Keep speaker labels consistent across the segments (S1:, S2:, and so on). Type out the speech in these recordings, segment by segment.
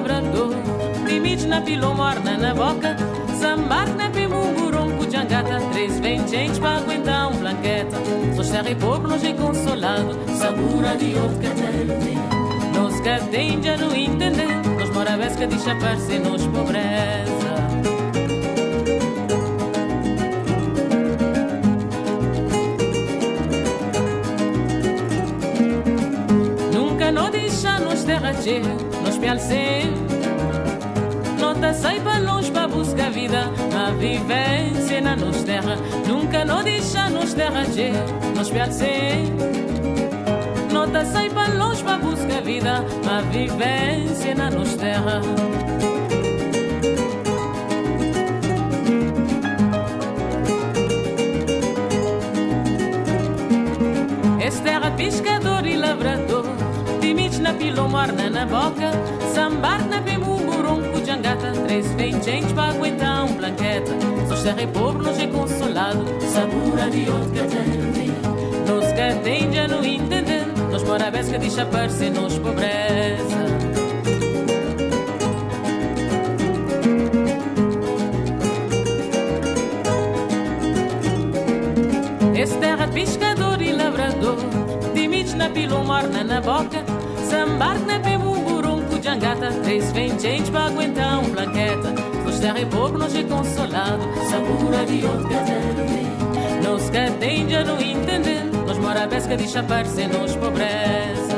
S1: lavrador, limites na pilão morna na boca, sambar na pimungurum, cujangata, três vem gente para aguentar um blanqueta. Só terra e pobre, nós é consolado, sabura de outro catete. Nós que tem já não entender, nós mora vez que deixa aparecer nos pobreza. Nunca não deixa nos terra cheia, nos pial sempre. Nota sai para longe para buscar vida, a vivência na nos terra. Nunca não deixa nos terra cheia, nos pial sempre. Nota sai para longe para buscar vida, a vivência na nos terra. Esta terra pescador e lavrador, limites na pilão morna na boca, sambar na pimungurum, cujangata, três vem gente para aguentar um blanqueta. Só terra e pobre, nós é consolado, sabura de outro catete. Nos que tem já não entender, nós mora vez que deixa aparecer nos pobreza. Esse terra pescador e lavrador, limites na pilão morna na boca, sambar na pimungurum, cujangata, três vem gente para aguentar um blanqueta. Nos terra e pobre, nós é consolado, sabura de outro catete. Nos que tem já não entender, nós mora vez que deixa aparecer nos pobreza.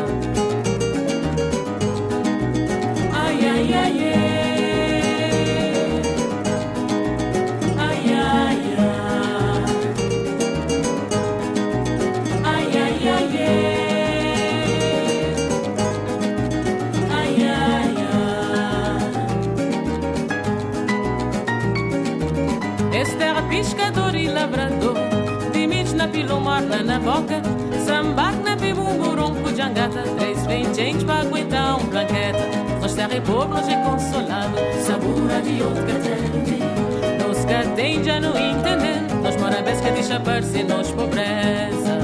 S1: Ai, ai, ai, ai, ai, ai, ai, ai, ai, ai, ai. Esse terra pescador e lavrador, na pilão morna na boca, sambar na pimungurum, cujangata, três vem gente para aguentar um blanqueta. Nós terra e pobre, nós é consolado, sabura de outro catete. Nos que tem já não entender, nós mora vez que deixa aparecer nos pobreza.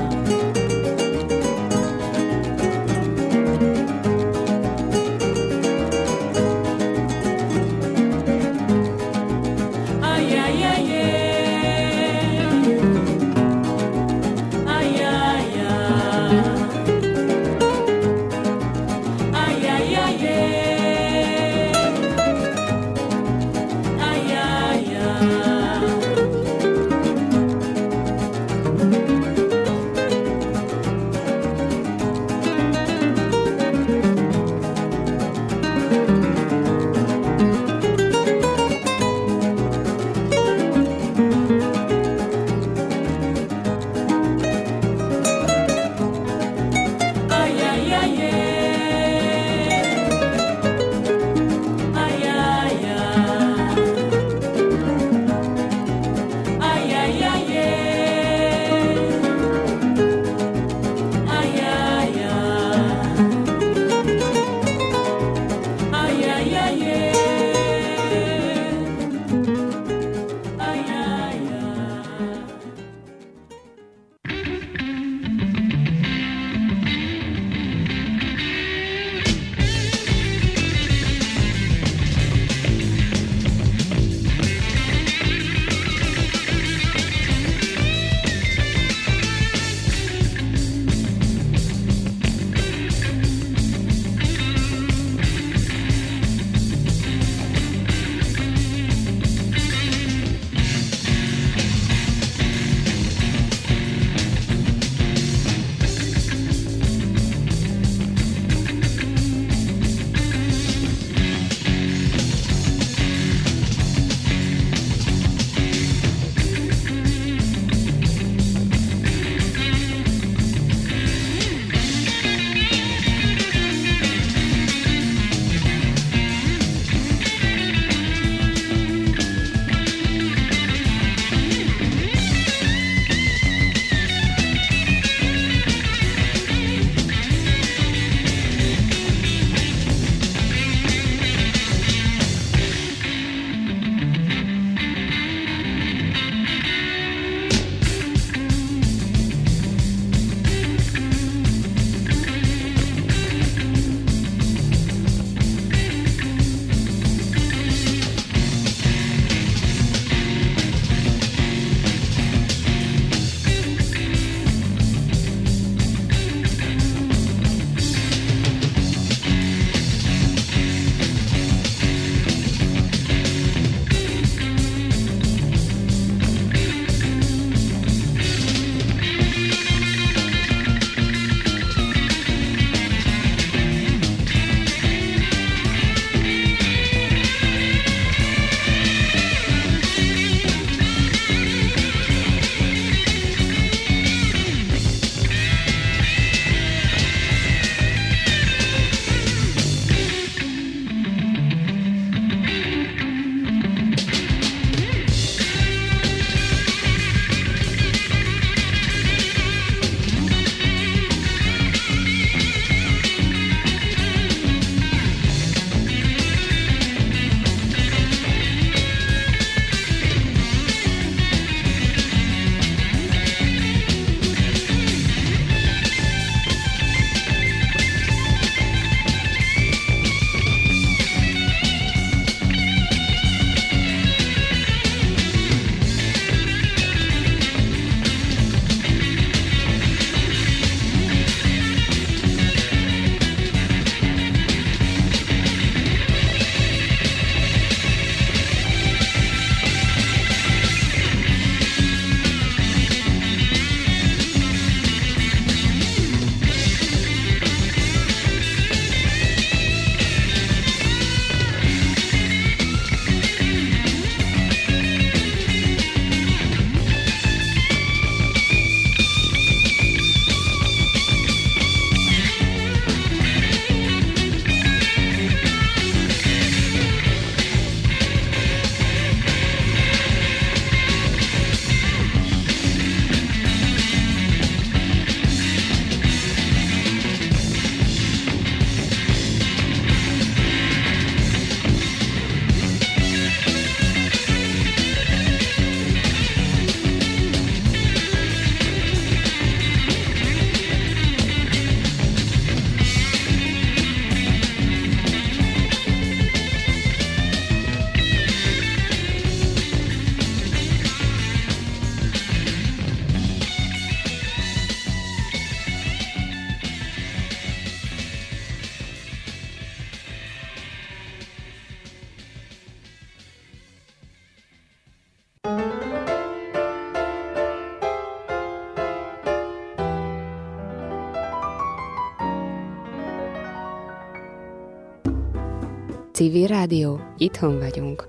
S2: Civil Rádió, itthon vagyunk.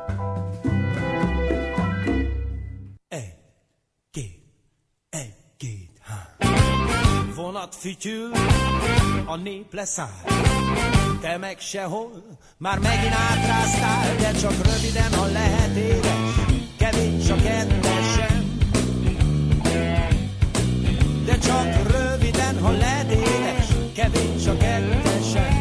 S3: Vonat fütyül, a nép leszáll, te meg sehol, már megint átráztál, de csak röviden, ha lehet édes, kevés a kettesem. De csak röviden, ha lehet édes, kevés a kettesem.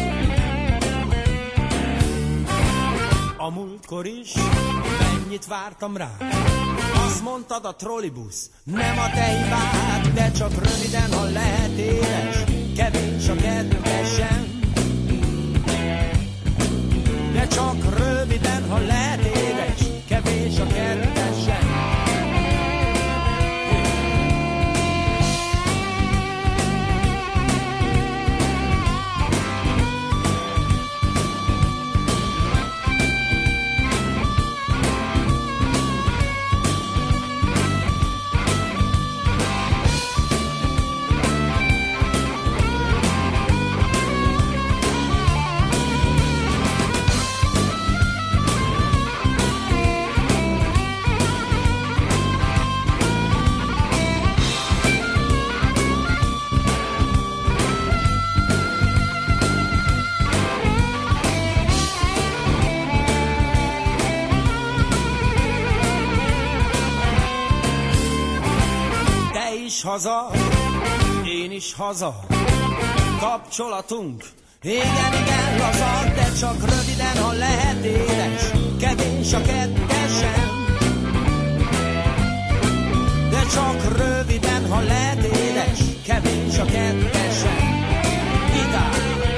S3: A múltkor is mennyit vártam rá, azt mondtad a trollibusz, nem a te hibád, de csak röviden, ha lehet éles, kevés a kettesem. De csak röviden, ha lehet éles, kevés a kettesem. Haza, én is haza, kapcsolatunk, igen, igen, laza, de csak röviden, ha lehet édes, kevés a kettesem. De csak röviden, ha lehet édes, kevés a kettesem. Gitár!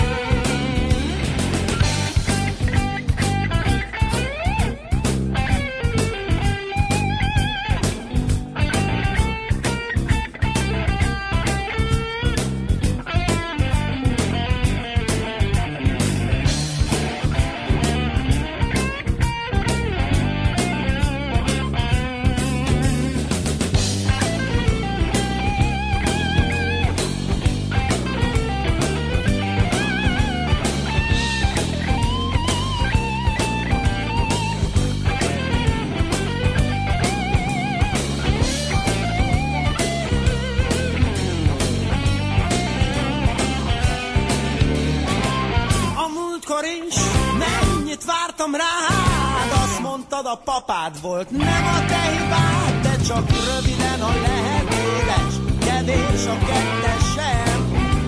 S3: A papád volt, nem a te hibád, de csak röviden, ha lehet édes, kevés a kettesem.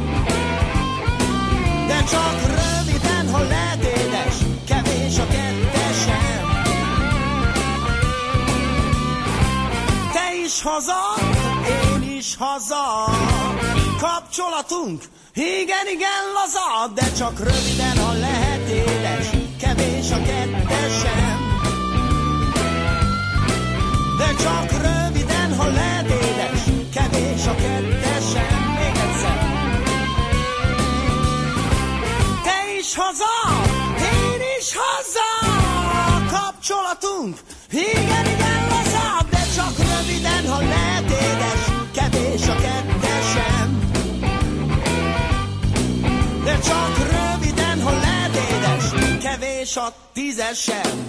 S3: De csak röviden, ha lehet édes, kevés a kettesem. Te is haza, én is haza, kapcsolatunk, igen, igen, laza, de csak röviden, ha lehet édes, kevés a kettesem. De csak röviden, ha lehet édes, kevés a kettesem. Még egyszer. Te is haza, én is haza, kapcsolatunk, igen, igen, laza, de csak röviden, ha lehet édes, kevés a kettesem. De csak röviden, ha lehet édes, kevés a tízesem.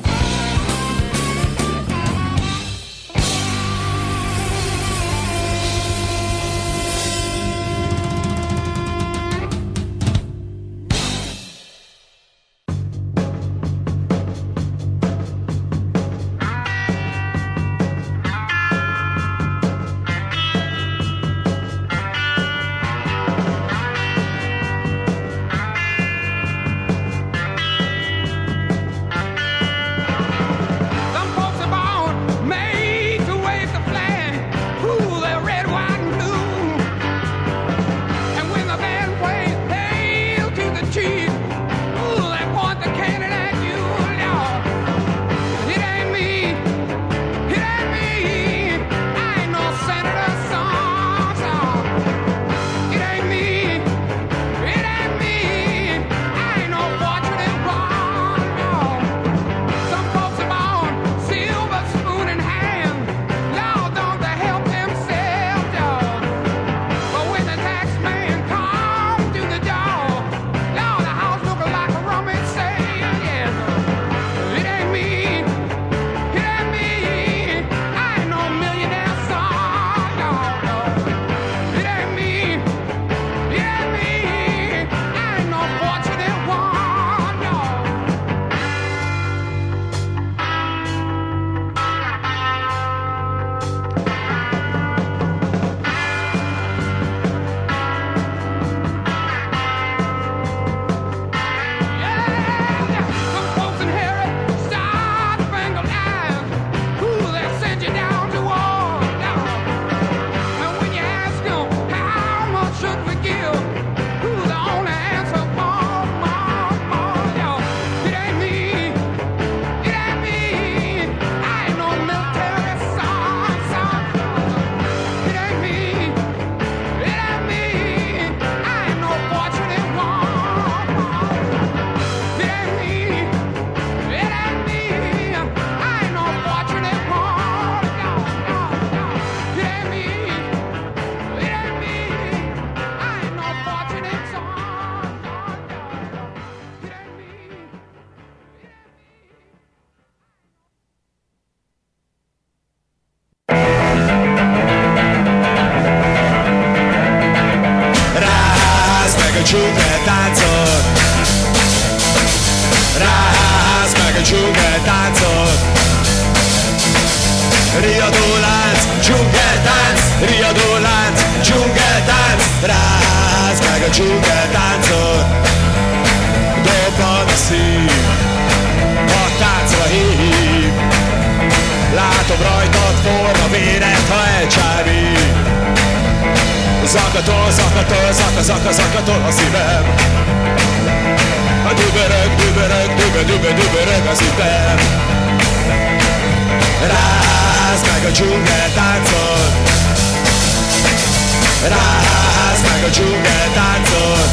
S4: egy dzsungeltáncot. Riadólánc, dzsungeltánc, riadólánc, dzsungeltánc. Rázd meg a dzsungeltáncot, dobban a szív, a táncra hív. Látom rajtad forra véret, ha elcsábít. Zakatol, zakatol, zakatol a szívem. A dübörög, dübörög, dübörög a szívem. Rázd meg a dzsungeltáncot, rázd meg a dzsungeltáncot.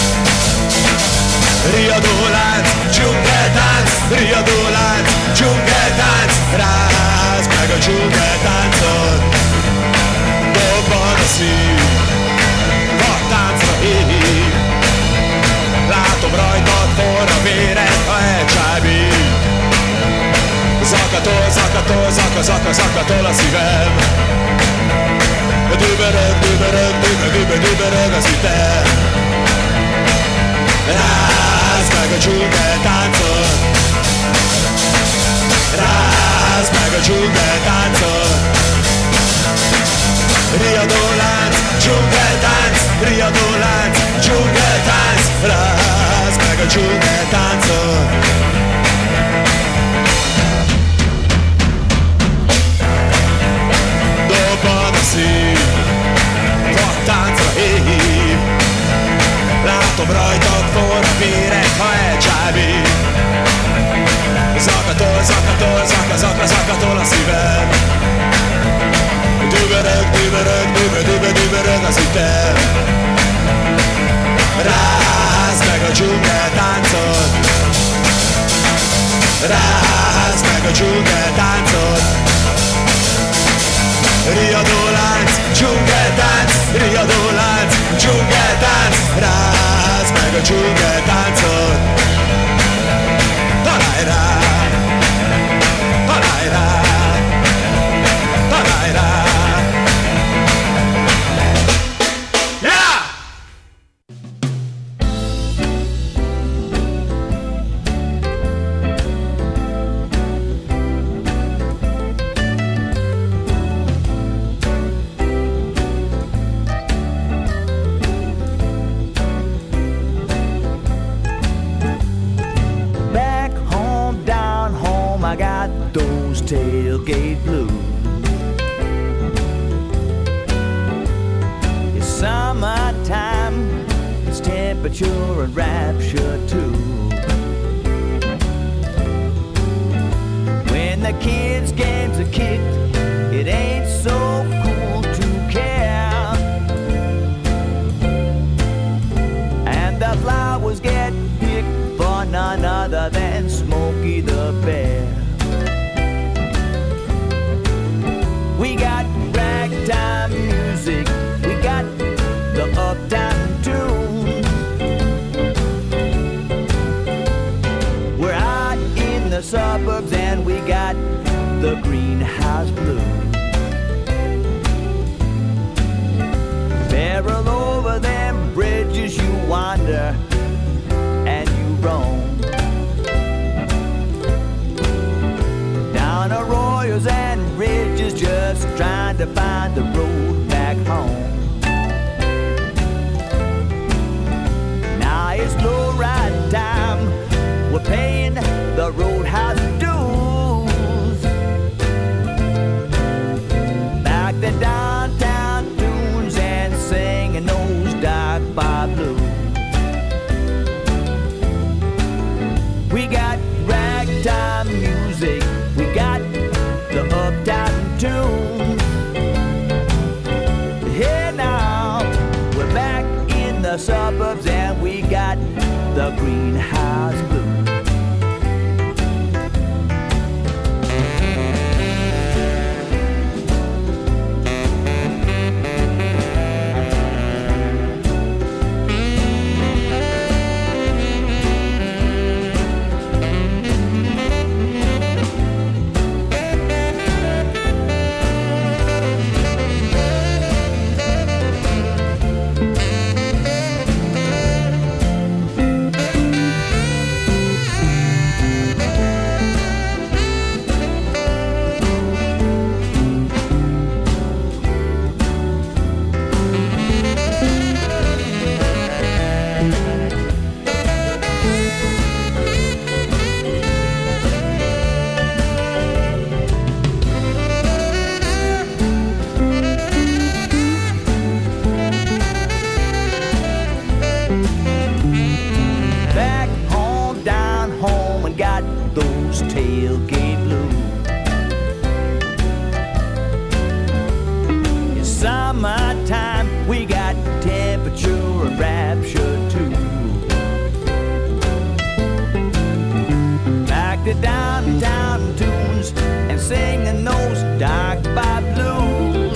S4: Riadólánc, dzsungeltánc, riadólánc, dzsungeltánc. Rázd meg a dzsungeltáncot, dobban a szív, a táncra hív. Látom rajtad forra véret, ha elcsábít. Zakatol, zakatol, zakatol a szívem. Dübörög, dübörög, dübörög az ütem. Rázd meg a dzsungeltáncot, rázd meg a dzsungeltáncot. Riadólánc, dzsungeltánc, riadólánc, dzsungeltánc. Rázd meg a dzsungeltáncot. Dobban a szív, a táncra hív. Látom rajtad forra véret, ha elcsábít. Zakatol, zakatol, zakatol a szívem. Dübörög, dübörög, dübörög az ütem. Rázd meg a dzsungeltáncot, rázd meg a dzsungeltáncot. Riadólánc, dzsungeltánc, riadólánc, dzsungeltánc. Rázd meg a dzsungeltáncot. Találj rá, találj rá, találj rá. Yeah!
S5: Tailgate blue. It's summertime, it's temperature and rapture too. When the kids' games are kicked, it ain't so cool to care. And the flowers get picked for none other than Smokey the Bear. We got ragtime music, we got the uptime tune. We're out in the suburbs and we got the greenhouse blues. Barrel over them bridges you wander and you roam. Down arroyos and ridges just trying to find the road back home. Now it's low ride time, we're paying the roadhouse dues. Back to downtown tunes and singing those dark bar blues. We got ragtime music, we got the uptime tunes. Hey now, we're back in the suburbs and we got the greenhouse blues. those tailgate blues. It's summertime, we got temperature and rapture too. Back to downtown tunes and singing those dark bar blues.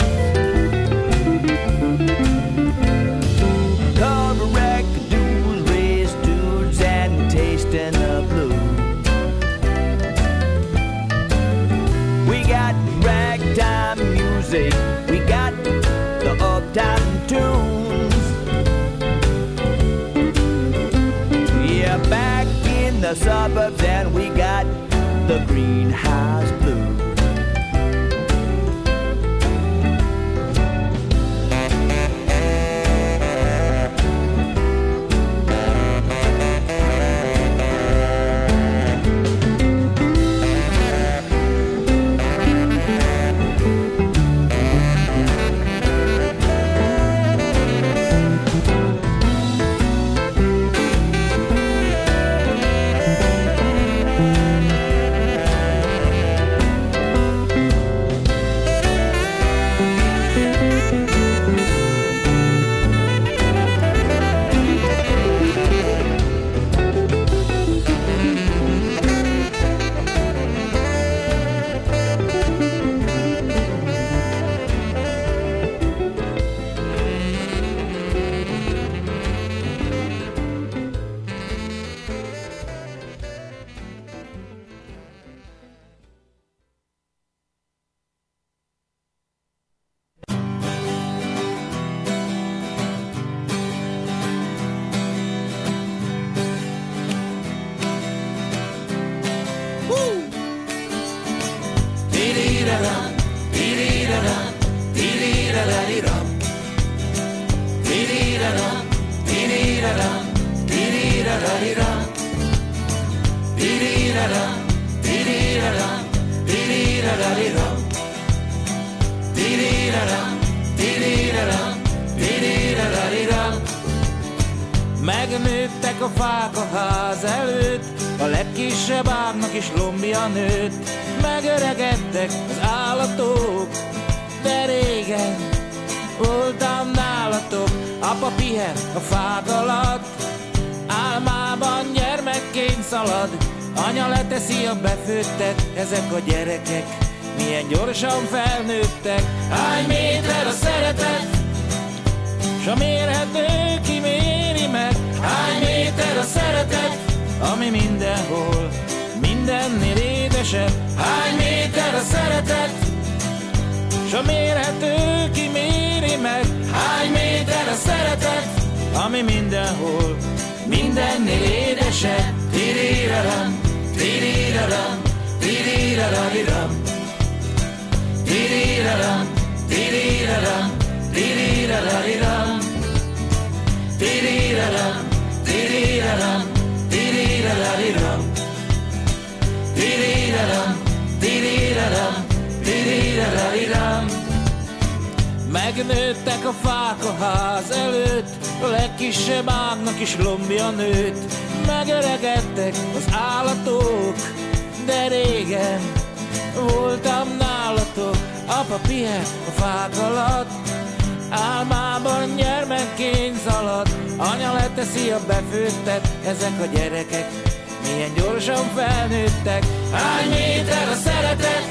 S5: Cover record dudes, race dudes, and tasting the blues. We got ragtime music, we got the uptown tunes. Yeah, back in the suburbs, and we got the greenhouse blues.
S6: Megnőttek a fák a ház előtt, a legkisebb ágnak is lombja nőtt. Megöregedtek az állatok, de régen voltam nálatok. Apa pihen a fák alatt, álmában gyermekként szalad. Anya leteszi a befőttet, ezek a gyerekek milyen gyorsan felnőttek. Hány méter a szeretet, s a mérhető kiméri meg. Hány méter a szeretet, ami mindenhol, mindennél édesebb. Hány méter a szeretet, s a mérhető kiméri meg. Hány méter a szeretet, ami mindenhol, mindennél édesebb. Tiriraram, tiriraram, tirirarariram. Tiriraram, tiriraram, tirirarariram. Tiriraram, tiriraram, tirirarariram. Tiriraram, tiriraram, tirirarariram. Megnőttek a fák a ház előtt, a legkisebb ágnak is lombja nőtt. Megöregedtek az állatok, de régen voltam nálatok. Apa pihen a fák alatt, álmában gyermekként szalad. Anya leteszi a befőttet, ezek a gyerekek milyen gyorsan felnőttek. Hány méter a szeretet,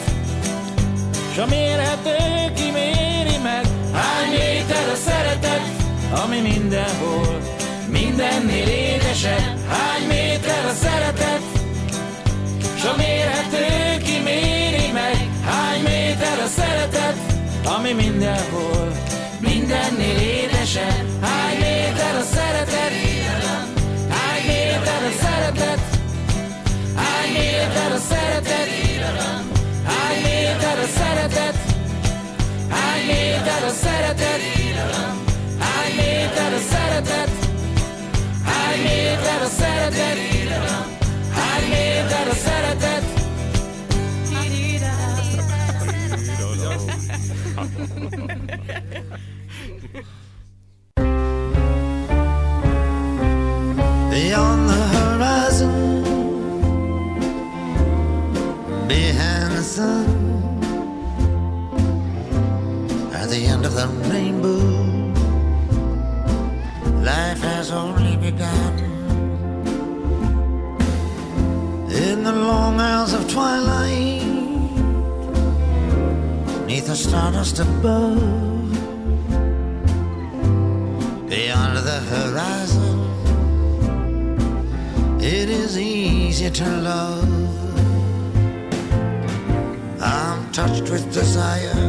S6: s a mérhető kiméri meg. Hány méter a szeretet, ami mindenhol, mindennél édesebb. Hány méter a szeretet, s a mérhető kiméri meg. Hány méter a szeretet, ami mindenhol, mindennél édesebb. Hány méter a szeretet, hány méter a szeretet, hány méter a szeretet, hány méter a szeretet, hány méter a szeretet, hány méter a szeretet, hány méter a szeretet, hány méter a szeretet.
S4: Beyond the horizon,
S7: behind the sun, at the end of the rainbow, life has only begun. In the long hours of twilight, neath the stardust above, beyond the horizon, it is easy to love. I'm touched with desire.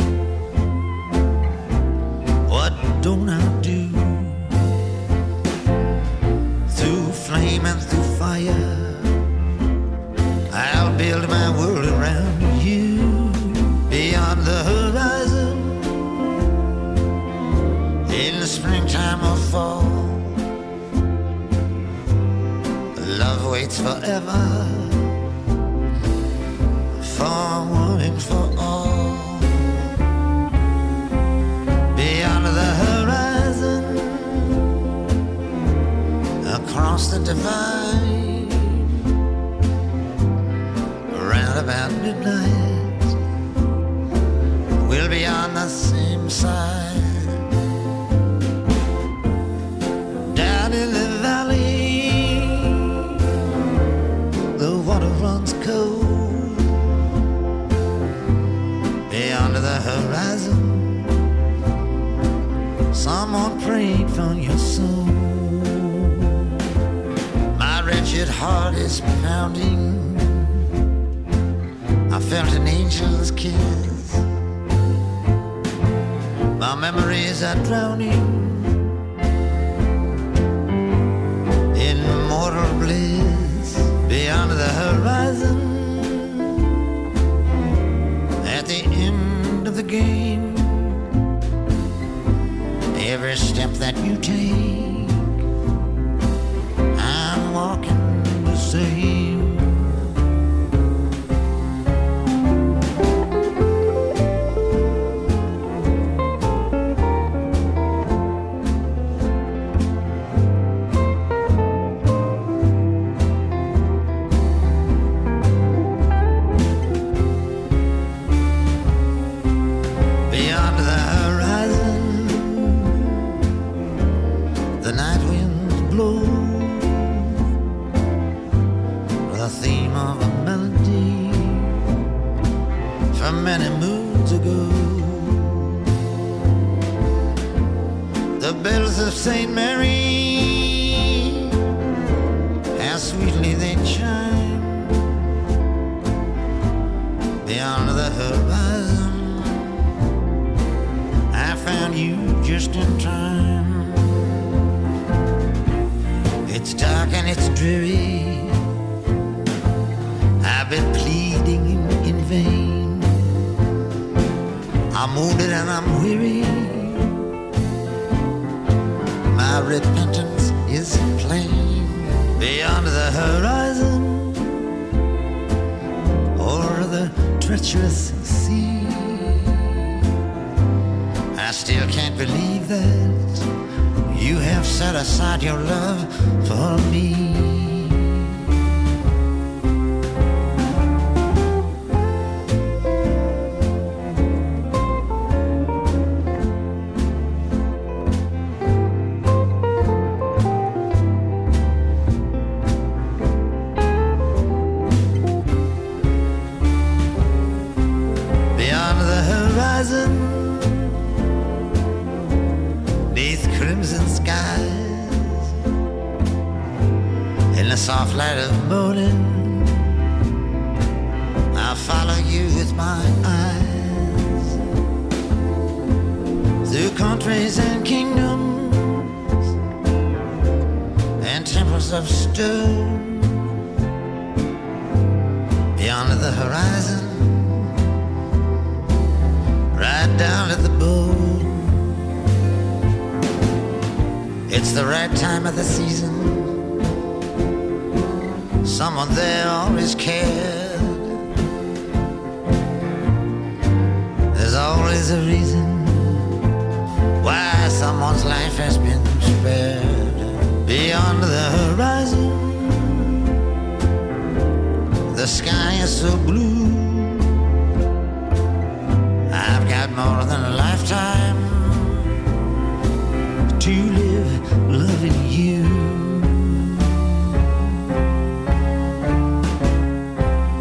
S7: What don't I do? Through flame and through fire, I'll build my world around you. Beyond the horizon, in the springtime or fall, love waits forever, for one and for all. Beyond the horizon, across the divide, around about midnight, we'll be on the same side. Down in the valley, the water runs cold. Beyond the horizon, someone prayed for your soul. My wretched heart is pounding. I felt an angel's kiss. My memories are drowning in mortal bliss. Beyond the horizon, at the end of the game, every step that you take, I'm walking the same. Many moons ago, the bells of St. Mary, how sweetly they chime. Beyond the horizon, I found you just in time. It's dark and it's dreary, I've been pleading in vain. I'm wounded and I'm weary, my repentance is plain. Beyond the horizon, o'er the treacherous sea, I still can't believe that you have set aside your love for me. Soft light of morning, I'll follow you with my eyes through countries and kingdoms and temples of stone. Beyond the horizon, right down at the bone. It's the right time of the season, someone there always cared. There's always a reason why someone's life has been spared. Beyond the horizon, the sky is so blue. I've got more than